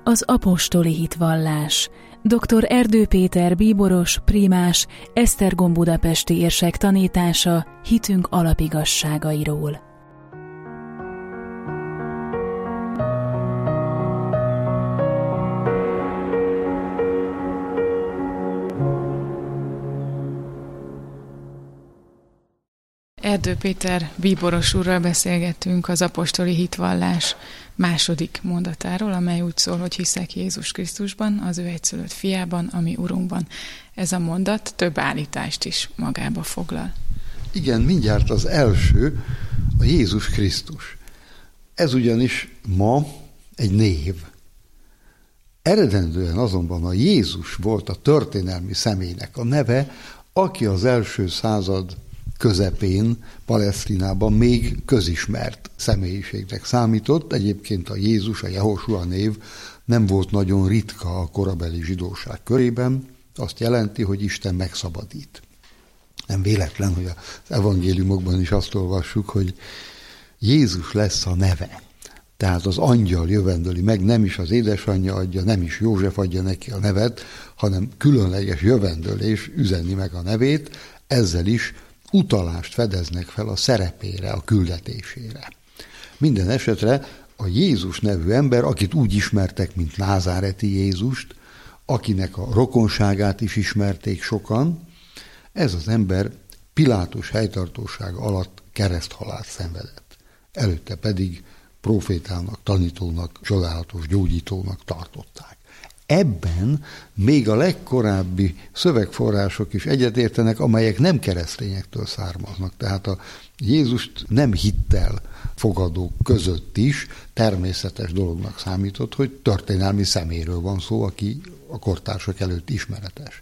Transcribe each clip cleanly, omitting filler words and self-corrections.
az apostoli hitvallás. Dr. Erdő Péter bíboros, prímás, Esztergom budapesti érsek tanítása hitünk alapigasságairól. Erdő Péter bíboros úrral beszélgettünk az apostoli hitvallás második mondatáról, amely úgy szól, hogy hiszek Jézus Krisztusban, az ő egyszülött fiában, ami Urunkban. Ez a mondat több állítást is magába foglal. Igen, mindjárt az első, a Jézus Krisztus. Ez ugyanis ma egy név. Eredendően azonban a Jézus volt a történelmi személynek a neve, aki az első század közepén Palesztinában még közismert személyiségnek számított. Egyébként a Jézus, a Jehosua név nem volt nagyon ritka a korabeli zsidóság körében. Azt jelenti, hogy Isten megszabadít. Nem véletlen, hogy az evangéliumokban is azt olvassuk, hogy Jézus lesz a neve. Tehát az angyal jövendöli meg, nem is az édesanyja adja, nem is József adja neki a nevet, hanem különleges jövendölés üzeni meg a nevét, ezzel is utalást fedeznek fel a szerepére, a küldetésére. Minden esetre a Jézus nevű ember, akit úgy ismertek, mint názáreti Jézust, akinek a rokonságát is ismerték sokan, ez az ember Pilátus helytartósága alatt kereszthalált szenvedett. Előtte pedig profétának, tanítónak, csodálatos gyógyítónak tartották. Ebben még a legkorábbi szövegforrások is egyetértenek, amelyek nem keresztényektől származnak. Tehát a Jézust nem hittel fogadók között is természetes dolognak számított, hogy történelmi személyről van szó, aki a kortársak előtt ismeretes.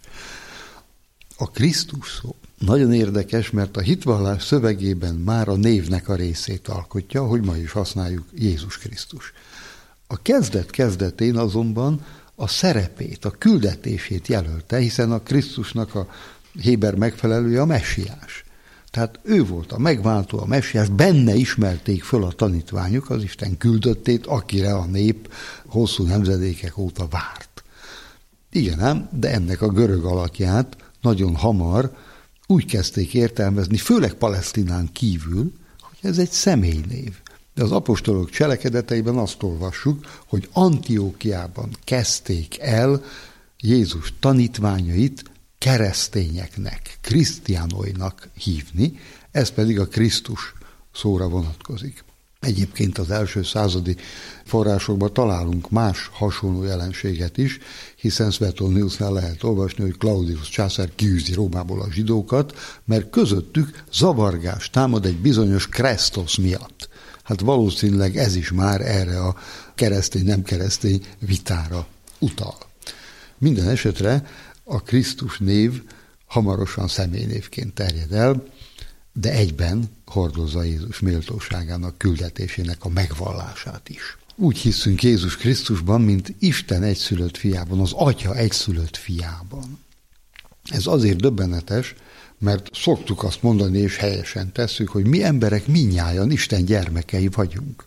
A Krisztus szó nagyon érdekes, mert a hitvallás szövegében már a névnek a részét alkotja, hogy ma is használjuk Jézus Krisztus. A kezdetén azonban a szerepét, a küldetését jelölte, hiszen a Krisztusnak a héber megfelelője a messiás. Tehát ő volt a megváltó, a messiás, benne ismerték föl a tanítványok az Isten küldöttét, akire a nép hosszú nemzedékek óta várt. Igen ám, de ennek a görög alakját nagyon hamar úgy kezdték értelmezni, főleg Palesztinán kívül, hogy ez egy személynév. De az apostolok cselekedeteiben azt olvassuk, hogy Antiókiában kezdték el Jézus tanítványait keresztényeknek, krisztiánóinak hívni, ez pedig a Krisztus szóra vonatkozik. Egyébként az első századi forrásokban találunk más hasonló jelenséget is, hiszen Suetoniusnál lehet olvasni, hogy Claudius császár kiűzi Rómából a zsidókat, mert közöttük zavargás támad egy bizonyos Kresztosz miatt. Hát valószínűleg ez is már erre a keresztény-nem keresztény vitára utal. Minden esetre a Krisztus név hamarosan személynévként terjed el, de egyben hordozza Jézus méltóságának, küldetésének a megvallását is. Úgy hiszünk Jézus Krisztusban, mint Isten egyszülött fiában, az Atya egyszülött fiában. Ez azért döbbenetes, mert szoktuk azt mondani, és helyesen tesszük, hogy mi emberek mindnyájan Isten gyermekei vagyunk.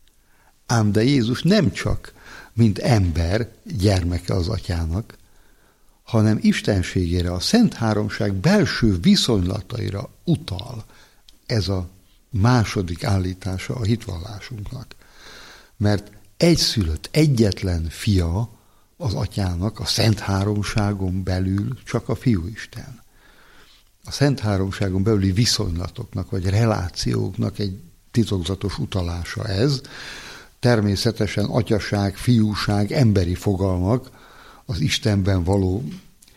Ám de Jézus nem csak, mint ember gyermeke az Atyának, hanem istenségére, a Szent Háromság belső viszonylataira utal. Ez a második állítása a hitvallásunknak. Mert egyszülött, egyetlen fia az Atyának, a Szent Háromságon belül csak a Fiúisten. A Szent Háromságon belüli viszonylatoknak, vagy relációknak egy titokzatos utalása ez. Természetesen atyaság, fiúság, emberi fogalmak, az Istenben való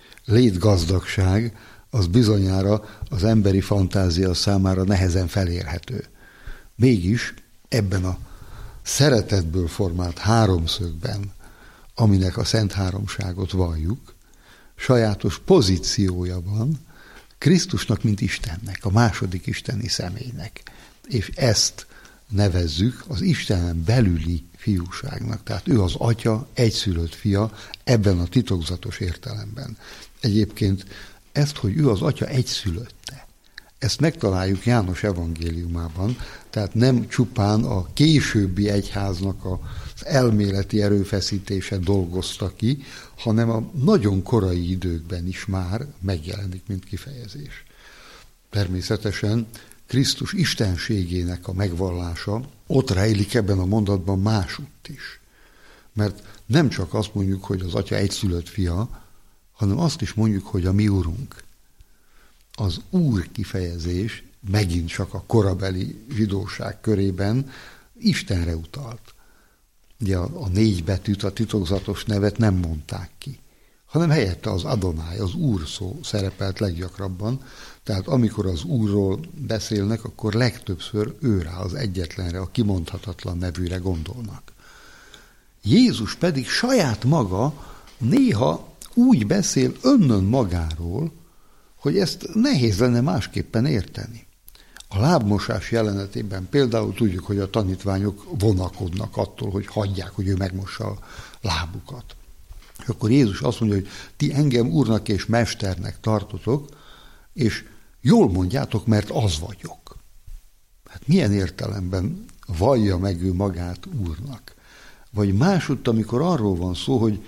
létgazdagság, az bizonyára az emberi fantázia számára nehezen felérhető. Mégis ebben a szeretetből formált háromszögben, aminek a Szent Háromságot valljuk, sajátos pozíciója van Krisztusnak, mint Istennek, a második isteni személynek. És ezt nevezzük az Istenen belüli fiúságnak. Tehát ő az Atya egyszülött fia ebben a titokzatos értelemben. Egyébként ezt, hogy ő az Atya egyszülötte, Ezt megtaláljuk János evangéliumában, tehát nem csupán a későbbi egyháznak az elméleti erőfeszítése dolgozta ki, hanem a nagyon korai időkben is már megjelenik, mint kifejezés. Természetesen Krisztus istenségének a megvallása ott rejlik ebben a mondatban másutt is. Mert nem csak azt mondjuk, hogy az Atya egyszülött fia, hanem azt is mondjuk, hogy a mi Urunk. Az Úr kifejezés megint csak a korabeli zsidóság körében Istenre utalt. Ugye a 4 betűt, a titokzatos nevet nem mondták ki, hanem helyette az Adonai, az Úr szó szerepelt leggyakrabban, tehát amikor az Úrról beszélnek, akkor legtöbbször őrá, az egyetlenre, a kimondhatatlan nevűre gondolnak. Jézus pedig saját maga néha úgy beszél önnön magáról, hogy ezt nehéz lenne másképpen érteni. A lábmosás jelenetében például tudjuk, hogy a tanítványok vonakodnak attól, hogy hagyják, hogy ő megmossa a lábukat. És akkor Jézus azt mondja, hogy ti engem Úrnak és Mesternek tartotok, és jól mondjátok, mert az vagyok. Hát milyen értelemben vallja meg ő magát Úrnak? Vagy másutt, amikor arról van szó, hogy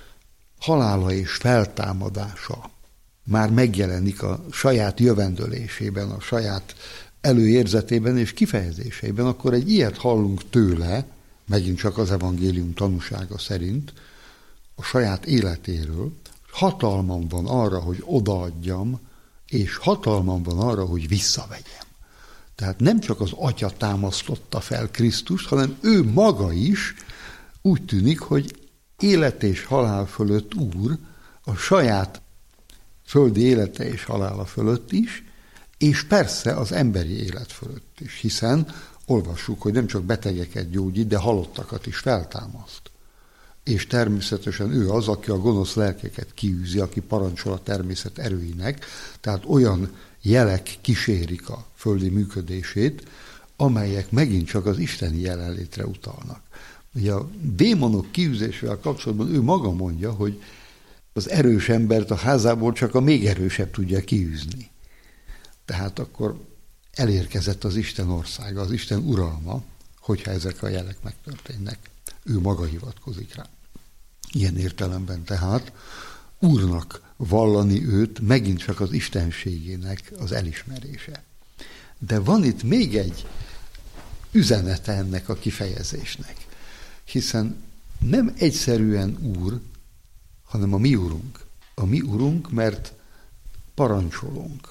halála és feltámadása már megjelenik a saját jövendölésében, a saját előérzetében és kifejezéseiben, akkor egy ilyet hallunk tőle, megint csak az evangélium tanúsága szerint, a saját életéről. Hatalmam van arra, hogy odaadjam, és hatalmam van arra, hogy visszavegyem. Tehát nem csak az Atya támasztotta fel Krisztust, hanem ő maga is úgy tűnik, hogy élet és halál fölött Úr, a saját földi élete és halála fölött is, és persze az emberi élet fölött is, hiszen olvassuk, hogy nem csak betegeket gyógyít, de halottakat is feltámaszt. És természetesen ő az, aki a gonosz lelkeket kiűzi, aki parancsol a természet erőinek, tehát olyan jelek kísérik a földi működését, amelyek megint csak az isteni jelenlétre utalnak. Ugye a démonok kiűzésével kapcsolatban ő maga mondja, hogy az erős embert a házából csak a még erősebb tudja kiűzni. Tehát akkor elérkezett az Isten országa, az Isten uralma, hogyha ezek a jelek megtörténnek. Ő maga hivatkozik rá. Ilyen értelemben tehát Úrnak vallani őt megint csak az istenségének az elismerése. De van itt még egy üzenete ennek a kifejezésnek, hiszen nem egyszerűen Úr, hanem a mi Urunk. A mi Urunk, mert parancsolunk.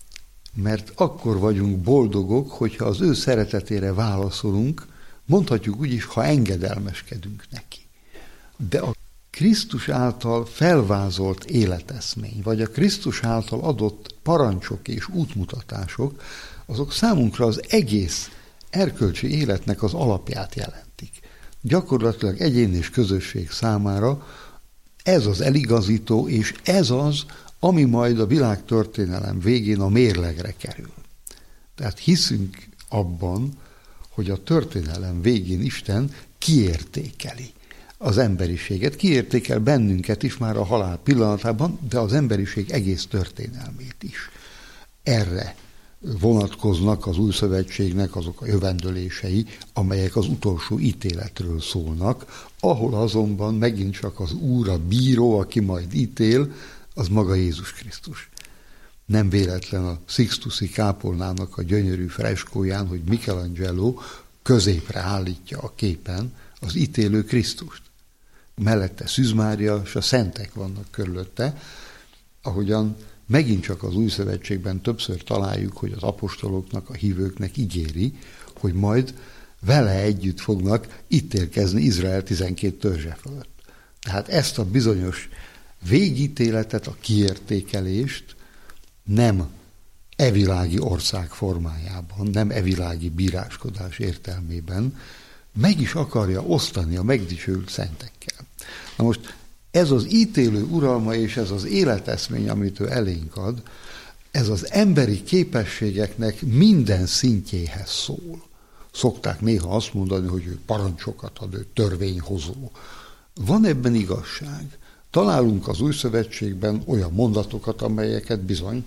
Mert akkor vagyunk boldogok, hogyha az ő szeretetére válaszolunk, mondhatjuk úgy is, ha engedelmeskedünk neki. De a Krisztus által felvázolt életeszmény, vagy a Krisztus által adott parancsok és útmutatások, azok számunkra az egész erkölcsi életnek az alapját jelentik. Gyakorlatilag egyén és közösség számára ez az eligazító, és ez az, ami majd a világtörténelem végén a mérlegre kerül. Tehát hiszünk abban, hogy a történelem végén Isten kiértékeli az emberiséget, kiértékel bennünket is már a halál pillanatában, de az emberiség egész történelmét is. Erre vonatkoznak az új szövetségnek azok a jövendölései, amelyek az utolsó ítéletről szólnak, ahol azonban megint csak az Úr, a bíró, aki majd ítél, az maga Jézus Krisztus. Nem véletlen a Sixtusi kápolnának a gyönyörű freskóján, hogy Michelangelo középre állítja a képen az ítélő Krisztust. Mellette Szűz Mária és a szentek vannak körülötte, ahogyan megint csak az új szövetségben többször találjuk, hogy az apostoloknak, a hívőknek ígéri, hogy majd vele együtt fognak ítélkezni Izrael 12 törzse fölött. Tehát ezt a bizonyos végítéletet, a kiértékelést nem evilági ország formájában, nem evilági bíráskodás értelmében meg is akarja osztani a megdicsőült szentekkel. Na most ez az ítélő uralma és ez az életeszmény, amit ő elénk ad, ez az emberi képességeknek minden szintjéhez szól. Szokták néha azt mondani, hogy ő parancsokat ad, ő törvényhozó. Van ebben igazság. Találunk az új szövetségben olyan mondatokat, amelyeket bizony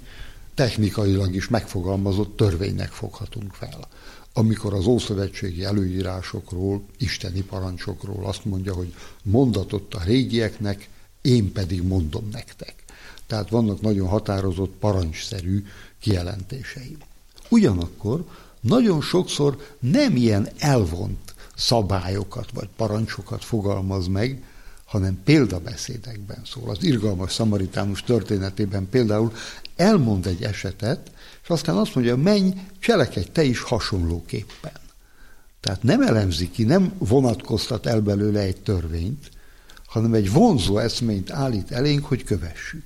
technikailag is megfogalmazott törvénynek foghatunk fel. Amikor az ószövetségi előírásokról, isteni parancsokról azt mondja, hogy mondatott a régieknek, én pedig mondom nektek. Tehát vannak nagyon határozott, parancsszerű kijelentései. Ugyanakkor nagyon sokszor nem ilyen elvont szabályokat vagy parancsokat fogalmaz meg, hanem példabeszédekben szól. Az irgalmas szamaritánus történetében például elmond egy esetet, és aztán azt mondja, menj, cselekedj te is hasonlóképpen. Tehát nem elemzi ki, nem vonatkoztat el belőle egy törvényt, hanem egy vonzó eszményt állít elénk, hogy kövessük.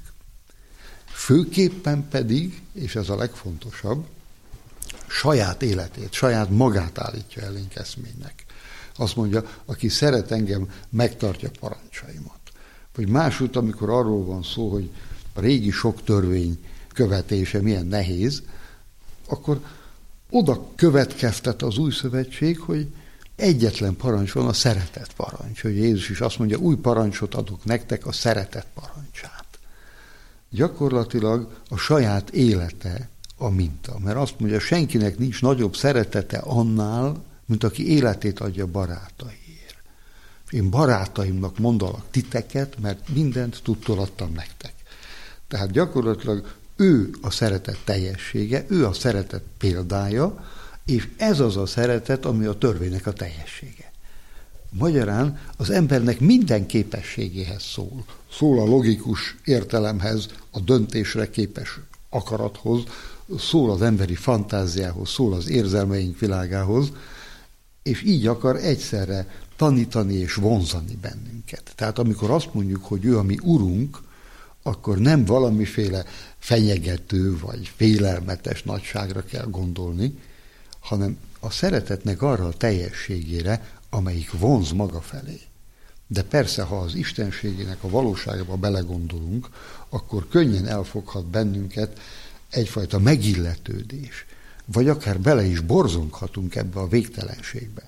Főképpen pedig, és ez a legfontosabb, saját életét, saját magát állítja elénk eszménynek. Azt mondja, aki szeret engem, megtartja parancsaimat. Vagy másút, amikor arról van szó, hogy a régi sok törvény követése milyen nehéz, akkor oda következtet az új szövetség, hogy egyetlen parancs van, a szeretet parancs. Hogy Jézus is azt mondja, új parancsot adok nektek, a szeretet parancsát. Gyakorlatilag a saját élete a minta. Mert azt mondja, senkinek nincs nagyobb szeretete annál, mint aki életét adja barátaiért. Én barátaimnak mondalak titeket, mert mindent tudtól adtam nektek. Tehát gyakorlatilag ő a szeretet teljessége, ő a szeretet példája, és ez az a szeretet, ami a törvénynek a teljessége. Magyarán az embernek minden képességéhez szól. Szól a logikus értelemhez, a döntésre képes akarathoz, szól az emberi fantáziához, szól az érzelmeink világához, és így akar egyszerre tanítani és vonzani bennünket. Tehát amikor azt mondjuk, hogy ő a mi urunk, akkor nem valamiféle fenyegető vagy félelmetes nagyságra kell gondolni, hanem a szeretetnek arra a teljességére, amelyik vonz maga felé. De persze, ha az istenségének a valóságba belegondolunk, akkor könnyen elfoghat bennünket egyfajta megilletődés, vagy akár bele is borzonghatunk ebbe a végtelenségbe.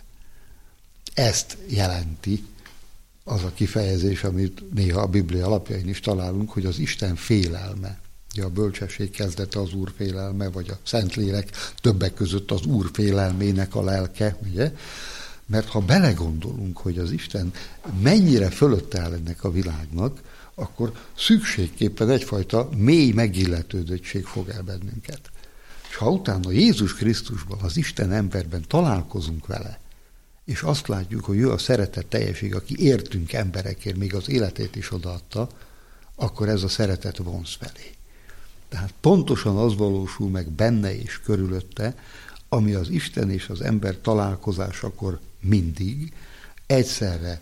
Ezt jelenti az a kifejezés, amit néha a Biblia alapjain is találunk, hogy az Isten félelme. Ugye a bölcsesség kezdete az Úr félelme, vagy a Szentlélek többek között az Úr félelmének a lelke, ugye? Mert ha belegondolunk, hogy az Isten mennyire fölötte áll ennek a világnak, akkor szükségképpen egyfajta mély megilletődöttség fog el bennünket. És ha utána Jézus Krisztusban, az Isten emberben találkozunk vele, és azt látjuk, hogy ő a szeretet teljesség, aki értünk emberekért, még az életét is odaadta, akkor ez a szeretet vonz felé. Tehát pontosan az valósul meg benne és körülötte, ami az Isten és az ember találkozásakor mindig egyszerre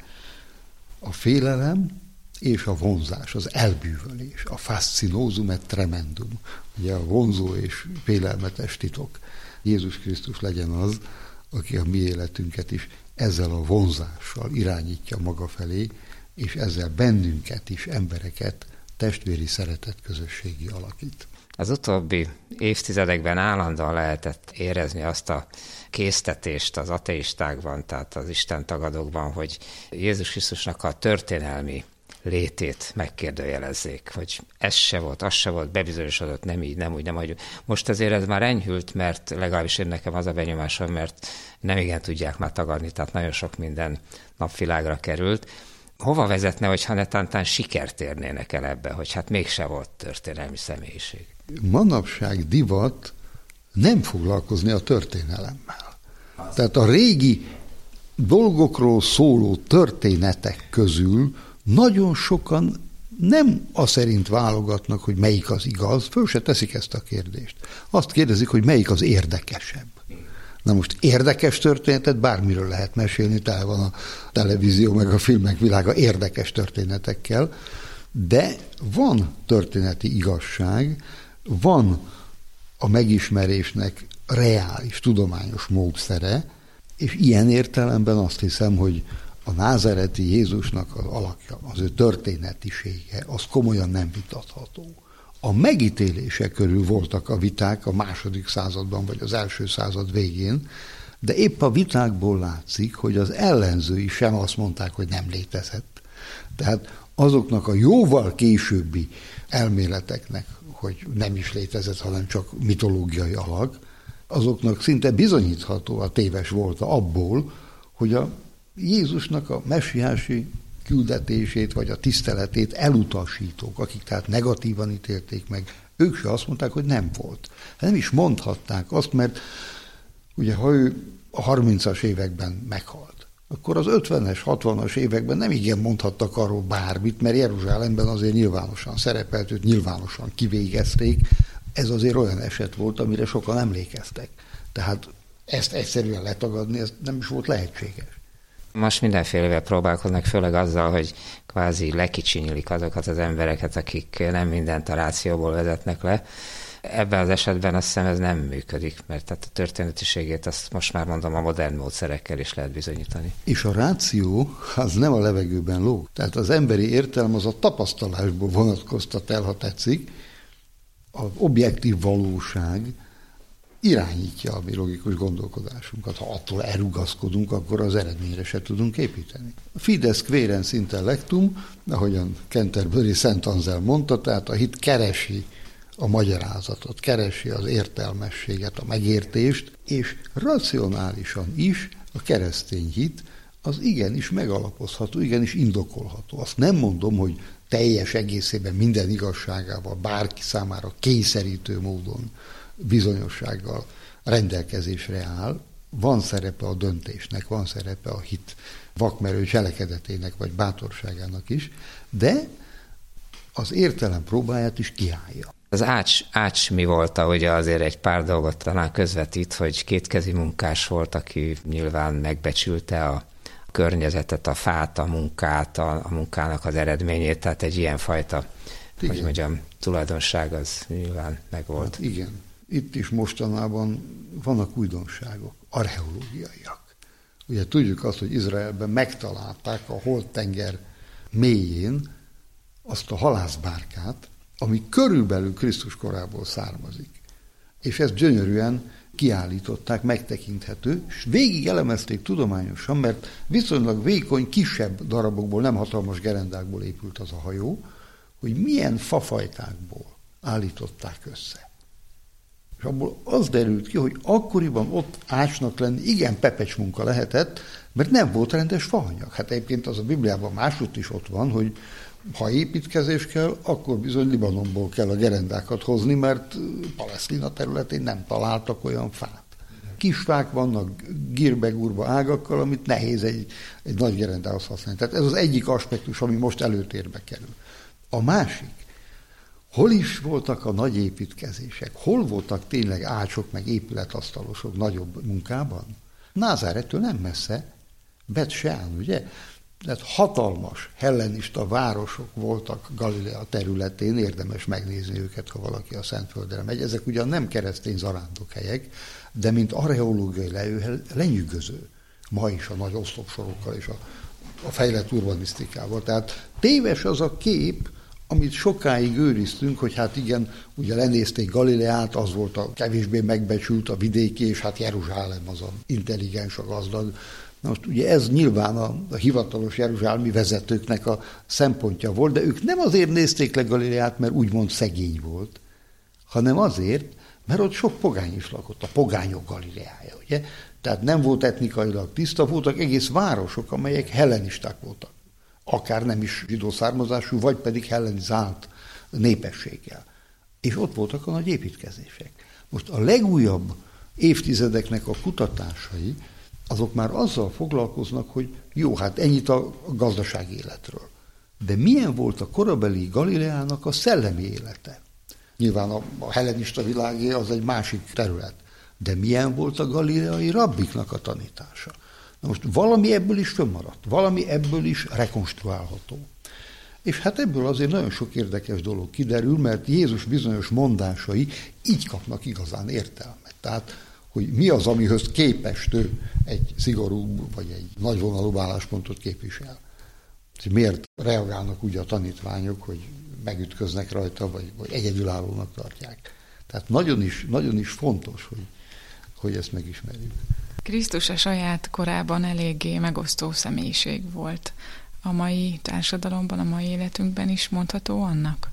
a félelem és a vonzás, az elbűvölés, a fascinózum et tremendum, ugye a vonzó és félelmetes titok. Jézus Krisztus legyen az, aki a mi életünket is ezzel a vonzással irányítja maga felé, és ezzel bennünket is, embereket testvéri szeretet közösségi alakít. Az utóbbi évtizedekben állandóan lehetett érezni azt a késztetést az ateistákban, tehát az istentagadókban, hogy Jézus Krisztusnak a történelmi létét megkérdőjelezzék, hogy ez se volt, az se volt, bebizonyosodott, nem így, nem úgy, nem úgy. Most azért ez már enyhült, mert legalábbis én nekem az a benyomásom, mert nem igen tudják már tagadni, tehát nagyon sok minden napvilágra került. Hova vezetne, hogyha netántán sikert érnének el ebbe, hogy hát mégse volt történelmi személyiség? Manapság divat nem foglalkozni a történelemmel. Tehát a régi dolgokról szóló történetek közül nagyon sokan nem azt szerint válogatnak, hogy melyik az igaz, föl se teszik ezt a kérdést. Azt kérdezik, hogy melyik az érdekesebb. Na most érdekes történetet bármiről lehet mesélni, tele van a televízió meg a filmek világa érdekes történetekkel, de van történeti igazság, van a megismerésnek reális, tudományos módszere, és ilyen értelemben azt hiszem, hogy a názáreti Jézusnak az alakja, az ő történetisége, az komolyan nem vitatható. A megítélése körül voltak a viták a második században, vagy az első század végén, de épp a vitákból látszik, hogy az ellenzői sem azt mondták, hogy nem létezett. Tehát azoknak a jóval későbbi elméleteknek, hogy nem is létezett, hanem csak mitológiai alak, azoknak szinte bizonyítható a téves volta abból, hogy a Jézusnak a messiási küldetését vagy a tiszteletét elutasítók, akik tehát negatívan ítélték meg, ők se azt mondták, hogy nem volt. Nem is mondhatták azt, mert ugye ha ő a 30-as években meghalt, akkor az 50-es, 60-as években nem igen mondhattak arról bármit, mert Jeruzsálemben azért nyilvánosan szerepelt, őt nyilvánosan kivégezték. Ez azért olyan eset volt, amire sokan emlékeztek. Tehát ezt egyszerűen letagadni, ez nem is volt lehetséges. Most mindenfélevel próbálkoznak, főleg azzal, hogy kvázi lekicsinyilik azokat az embereket, akik nem mindent a rációból vezetnek le. Ebben az esetben azt hiszem ez nem működik, mert tehát a történetiségét azt most már mondom a modern módszerekkel is lehet bizonyítani. És a ráció az nem a levegőben lóg. Tehát az emberi értelem az a tapasztalásból vonatkoztat el, ha tetszik. Az objektív valóság irányítja a mi logikus gondolkodásunkat. Ha attól elrugaszkodunk, akkor az eredményre se tudunk építeni. Fides quaerens intellectum, ahogyan Canterbury Szent Anselm mondta, tehát a hit keresi a magyarázatot, keresi az értelmességet, a megértést, és racionálisan is a keresztény hit az igenis megalapozható, igenis indokolható. Azt nem mondom, hogy teljes egészében minden igazságával bárki számára kényszerítő módon bizonyossággal rendelkezésre áll, van szerepe a döntésnek, van szerepe a hit vakmerő cselekedetének vagy bátorságának is, de az értelem próbáját is kiállja. Az Ács mi volt, ahogy azért egy pár dolgot talán közvetít, hogy kétkezi munkás volt, aki nyilván megbecsülte a környezetet, a fát, a munkát, a munkának az eredményét, tehát egy ilyenfajta, hogy mondjam, tulajdonság az nyilván megvolt. Hát igen. Itt is mostanában vannak újdonságok, archeológiaiak. Ugye tudjuk azt, hogy Izraelben megtalálták a Holt-tenger mélyén azt a halászbárkát, ami körülbelül Krisztus korából származik. És ezt gyönyörűen kiállították, megtekinthető, és végig elemezték tudományosan, mert viszonylag vékony, kisebb darabokból, nem hatalmas gerendákból épült az a hajó, hogy milyen fafajtákból állították össze. És abból az derült ki, hogy akkoriban ott Ácsnak lenni igen pepecs munka lehetett, mert nem volt rendes faanyag. Hát egyébként az a Bibliában másút is ott van, hogy ha építkezés kell, akkor bizony Libanonból kell a gerendákat hozni, mert Palesztina területén nem találtak olyan fát. Kisfák vannak gírbe-gurba ágakkal, amit nehéz egy nagy gerendához használni. Tehát ez az egyik aspektus, ami most előtérbe kerül. A másik, hol is voltak a nagy építkezések? Hol voltak tényleg ácsok, meg épületasztalosok nagyobb munkában? Názárettől nem messze, Bet-Seán, ugye? Tehát hatalmas hellenista városok voltak Galilea területén, érdemes megnézni őket, ha valaki a Szentföldre megy. Ezek ugyan nem keresztény zarándokhelyek, de mint archeológiai lelőhely lenyűgöző. Ma is a nagy oszlopsorokkal és a fejlett urbanisztikával. Tehát téves az a kép, amit sokáig őriztünk, hogy hát igen, ugye lenézték Galileát, az volt a kevésbé megbecsült, a vidéki, és hát Jeruzsálem az a intelligens, a gazdag. Na most ugye ez nyilván a hivatalos jeruzsálemi vezetőknek a szempontja volt, de ők nem azért nézték le Galileát, mert úgymond szegény volt, hanem azért, mert ott sok pogány is lakott, a pogányok Galileája, ugye? Tehát nem volt etnikailag tiszta, voltak egész városok, amelyek hellenisták voltak. Akár nem is zsidó származású, vagy pedig hellenizált népességgel. És ott voltak a nagy építkezések. Most a legújabb évtizedeknek a kutatásai, azok már azzal foglalkoznak, hogy jó, hát ennyit a gazdasági életről. De milyen volt a korabeli Galileának a szellemi élete? Nyilván a hellenista világé az egy másik terület. De milyen volt a galileai rabbiknak a tanítása? Na most valami ebből is fönnmaradt, valami ebből is rekonstruálható. És hát ebből azért nagyon sok érdekes dolog kiderül, mert Jézus bizonyos mondásai így kapnak igazán értelmet. Tehát, hogy mi az, amihöz képest ő egy szigorúbb vagy egy nagyvonalúbb álláspontot képvisel. Miért reagálnak úgy a tanítványok, hogy megütköznek rajta, vagy egyedülállónak tartják. Tehát nagyon is fontos, hogy ezt megismerjük. Krisztus a saját korában eléggé megosztó személyiség volt. a mai társadalomban, a mai életünkben is mondható annak?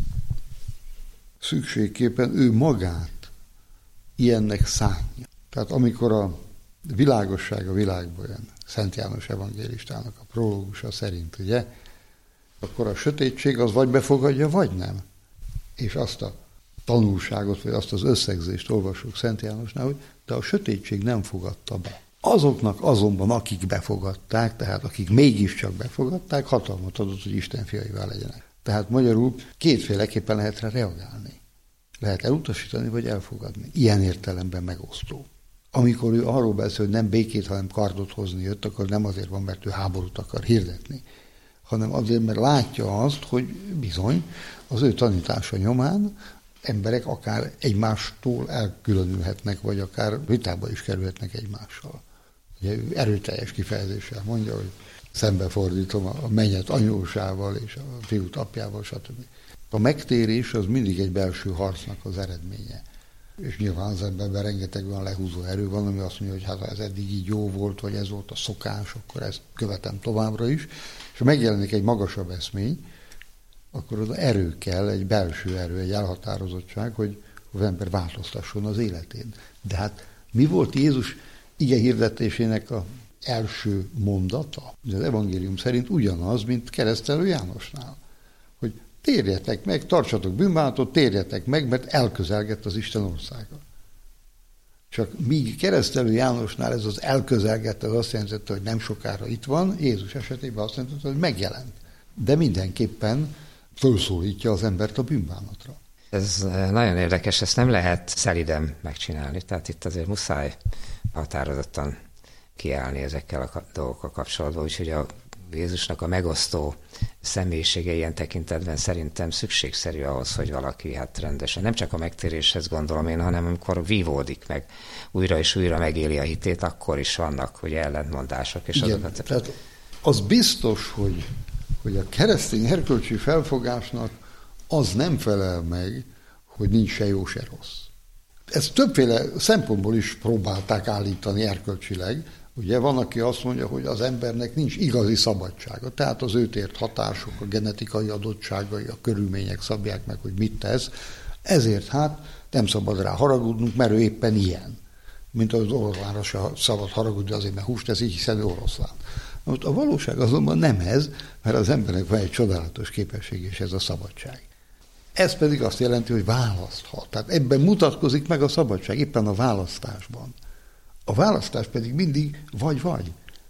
Szükségképpen ő magát ilyennek szánja. Tehát amikor a világosság a világba jön, Szent János evangélistának a prológusa szerint, ugye, akkor a sötétség az vagy befogadja, vagy nem. És azt a tanulságot, vagy azt az összegzést olvasjuk Szent Jánosnál, hogy de a sötétség nem fogadta be. Azoknak azonban, akik befogadták, tehát akik mégiscsak befogadták, hatalmat adott, hogy Isten fiaivá legyenek. Tehát magyarul kétféleképpen lehet rá reagálni. Lehet elutasítani, vagy elfogadni. Ilyen értelemben megosztó. Amikor ő arról beszél, hogy nem békét, hanem kardot hozni jött, akkor nem azért van, mert ő háborút akar hirdetni, hanem azért, mert látja azt, hogy bizony az ő tanítása nyomán emberek akár egymástól elkülönülhetnek, vagy akár vitába is kerülhetnek egymással. Ugye ő erőteljes kifejezéssel mondja, hogy szembefordítom a mennyet anyósával és a fiút apjával, stb. A megtérés az mindig egy belső harcnak az eredménye. És nyilván az emberben rengeteg olyan lehúzó erő van, ami azt mondja, hogy hát ha ez eddig így jó volt, vagy ez volt a szokás, akkor ezt követem továbbra is. És ha megjelenik egy magasabb eszmény, akkor az erő kell, egy belső erő, egy elhatározottság, hogy az ember változtasson az életén. De hát mi volt Jézus ige hirdetésének az első mondata? Az evangélium szerint ugyanaz, mint Keresztelő Jánosnál. Hogy térjetek meg, tartsatok bűnbánatot, térjetek meg, mert elközelgett az Isten országa. Csak míg Keresztelő Jánosnál ez az elközelgett, az azt jelentette, hogy nem sokára itt van, Jézus esetében azt jelentette, hogy megjelent. De mindenképpen fölszólítja az embert a bűnbánatra. Ez nagyon érdekes, ezt nem lehet szeliden megcsinálni, tehát itt azért muszáj határozottan kiállni ezekkel a dolgokkal kapcsolatban, úgyhogy a Jézusnak a megosztó személyisége ilyen tekintetben szerintem szükségszerű ahhoz, hogy valaki hát rendesen, nem csak a megtéréshez gondolom én, hanem amikor vívódik meg, újra és újra megéli a hitét, akkor is vannak ugye ellentmondások. És igen, tehát az biztos, hogy a keresztény erkölcsi felfogásnak az nem felel meg, hogy nincs se jó, se rossz. Ezt többféle szempontból is próbálták állítani erkölcsileg. Ugye van, aki azt mondja, hogy az embernek nincs igazi szabadsága. Tehát az őt ért hatások, a genetikai adottságai, a körülmények szabják meg, hogy mit tesz. Ezért hát nem szabad rá haragudnunk, mert ő éppen ilyen. Mint az oroszlánra se szabad haragudni azért, mert húst teszik, hiszen ő oroszlán. Most a valóság azonban nem ez, mert az embernek van egy csodálatos képesség, és ez a szabadság. Ez pedig azt jelenti, hogy választhat. Tehát ebben mutatkozik meg a szabadság, éppen a választásban. A választás pedig mindig vagy-vagy.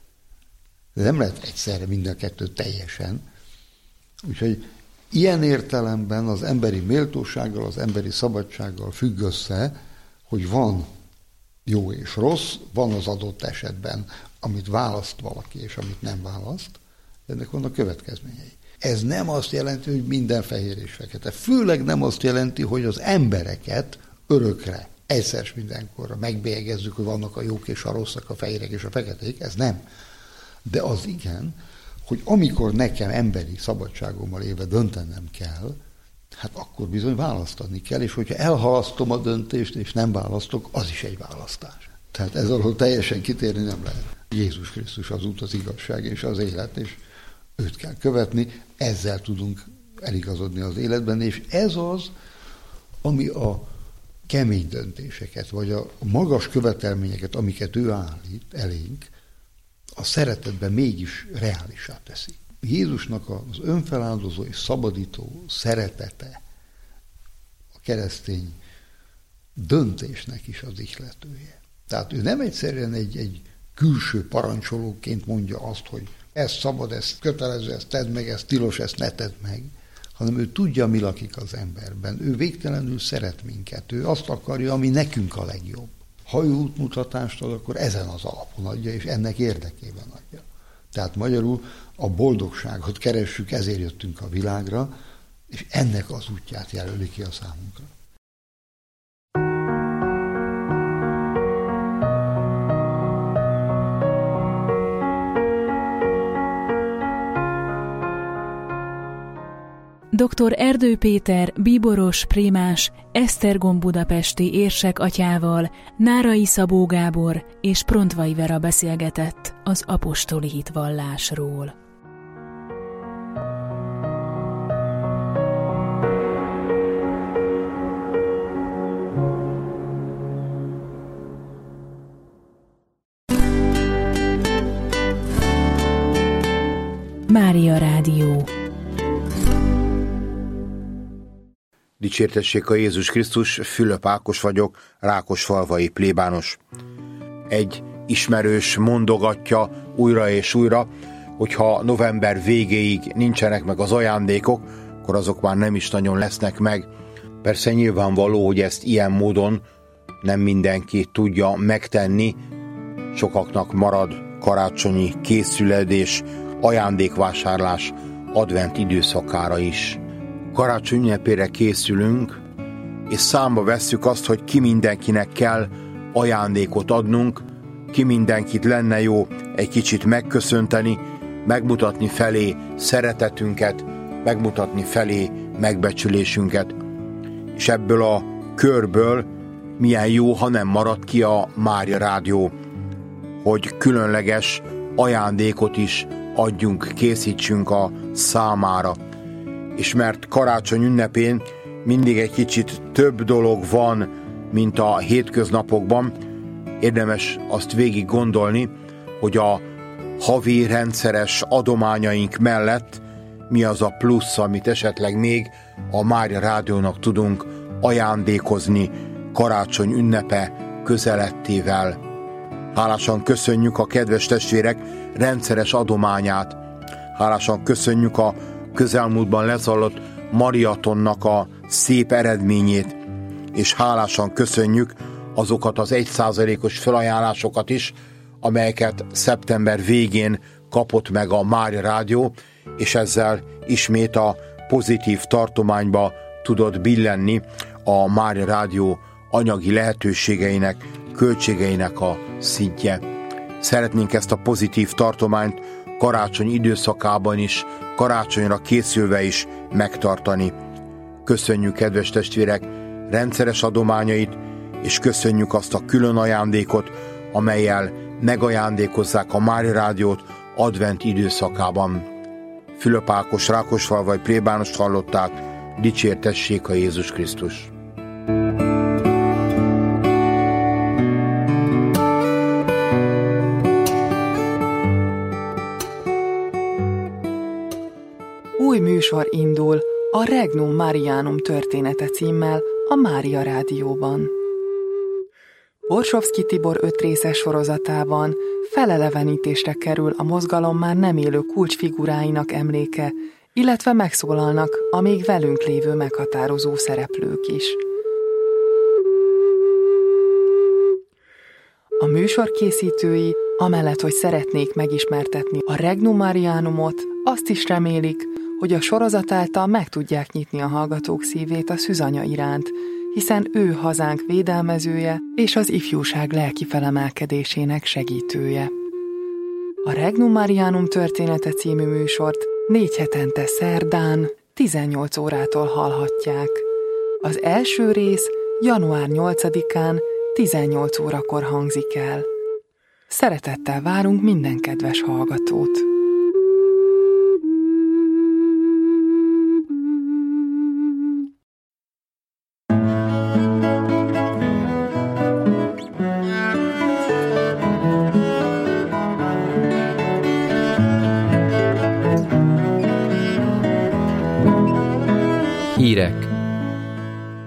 De nem lehet egyszerre mind a kettő teljesen. Úgyhogy ilyen értelemben az emberi méltósággal, az emberi szabadsággal függ össze, hogy van jó és rossz, van az adott esetben, amit választ valaki, és amit nem választ, ennek vannak következményei. Ez nem azt jelenti, hogy minden fehér és fekete. Főleg nem azt jelenti, hogy az embereket örökre, egyszer s mindenkorra megbélyegezzük, hogy vannak a jók és a rosszak, a fehérek és a feketék, ez nem. De az igen, hogy amikor nekem emberi szabadságommal élve döntenem kell, hát akkor bizony választani kell, és hogyha elhalasztom a döntést, és nem választok, az is egy választás. Tehát ez alól teljesen kitérni nem lehet. Jézus Krisztus az út, az igazság és az élet, és őt kell követni, ezzel tudunk eligazodni az életben, és ez az, ami a kemény döntéseket, vagy a magas követelményeket, amiket ő állít elénk, a szeretetben mégis reálisá teszi. Jézusnak az önfeláldozó és szabadító szeretete a keresztény döntésnek is az ihletője. Tehát ő nem egyszerűen egy külső parancsolóként mondja azt, hogy ez szabad, ez kötelező, ezt tedd meg, ez tilos, ezt ne tedd meg, hanem ő tudja, mi lakik az emberben. Ő végtelenül szeret minket. Ő azt akarja, ami nekünk a legjobb. Ha ő útmutatást ad, akkor ezen az alapon adja, és ennek érdekében adja. Tehát magyarul a boldogságot keressük, ezért jöttünk a világra, és ennek az útját jelöli ki a számunkra. Dr. Erdő Péter, bíboros, prímás, Esztergom budapesti érsek atyával, Nárai Szabó Gábor és Prontvai Vera beszélgetett az apostoli hitvallásról. Mária Rádió. Dicsértessék a Jézus Krisztus, Fülöp Ákos vagyok, rákosfalvai plébános. Egy ismerős mondogatja újra és újra, hogyha november végéig nincsenek meg az ajándékok, akkor azok már nem is nagyon lesznek meg. Persze nyilvánvaló, hogy ezt ilyen módon nem mindenki tudja megtenni, sokaknak marad karácsonyi készüledés, ajándékvásárlás advent időszakára is. Karácsony ünnepére készülünk, és számba vesszük azt, hogy ki mindenkinek kell ajándékot adnunk, ki mindenkit lenne jó egy kicsit megköszönteni, megmutatni felé szeretetünket, megmutatni felé megbecsülésünket. És ebből a körből milyen jó, ha nem marad ki a Mária Rádió, hogy különleges ajándékot is adjunk, készítsünk a számára. És mert karácsony ünnepén mindig egy kicsit több dolog van, mint a hétköznapokban, érdemes azt végig gondolni, hogy a havi rendszeres adományaink mellett mi az a plusz, amit esetleg még a Mária Rádiónak tudunk ajándékozni karácsony ünnepe közelettével. Hálásan köszönjük a kedves testvérek rendszeres adományát. Hálásan köszönjük a közelmúltban lezajlott mariatonnak a szép eredményét, és hálásan köszönjük azokat az 1%-os felajánlásokat is, amelyeket szeptember végén kapott meg a Mária Rádió, és ezzel ismét a pozitív tartományba tudott billenni a Mária Rádió anyagi lehetőségeinek, költségeinek a szintje. Szeretnénk ezt a pozitív tartományt karácsony időszakában is, karácsonyra készülve is megtartani. Köszönjük, kedves testvérek, rendszeres adományait, és köszönjük azt a külön ajándékot, amellyel megajándékozzák a Mária Rádiót advent időszakában. Fülöp Ákos, rákosfalvai plébánost hallották, dicsértessék a Jézus Krisztus. Új műsor indul a Regnum Marianum története címmel a Mária Rádióban. Borsovszky Tibor 5 részes sorozatában felelevenítésre kerül a mozgalom már nem élő kulcsfiguráinak emléke, illetve megszólalnak a még velünk lévő meghatározó szereplők is. A műsor készítői, amellett, hogy szeretnék megismertetni a Regnum Marianumot, azt is remélik, hogy a sorozat által meg tudják nyitni a hallgatók szívét a szűzanya iránt, hiszen ő hazánk védelmezője és az ifjúság lelki felemelkedésének segítője. A Regnum Marianum története című műsort 4 hetente szerdán 18 órától hallhatják. Az első rész január 8-án 18 órakor hangzik el. Szeretettel várunk minden kedves hallgatót! Hírek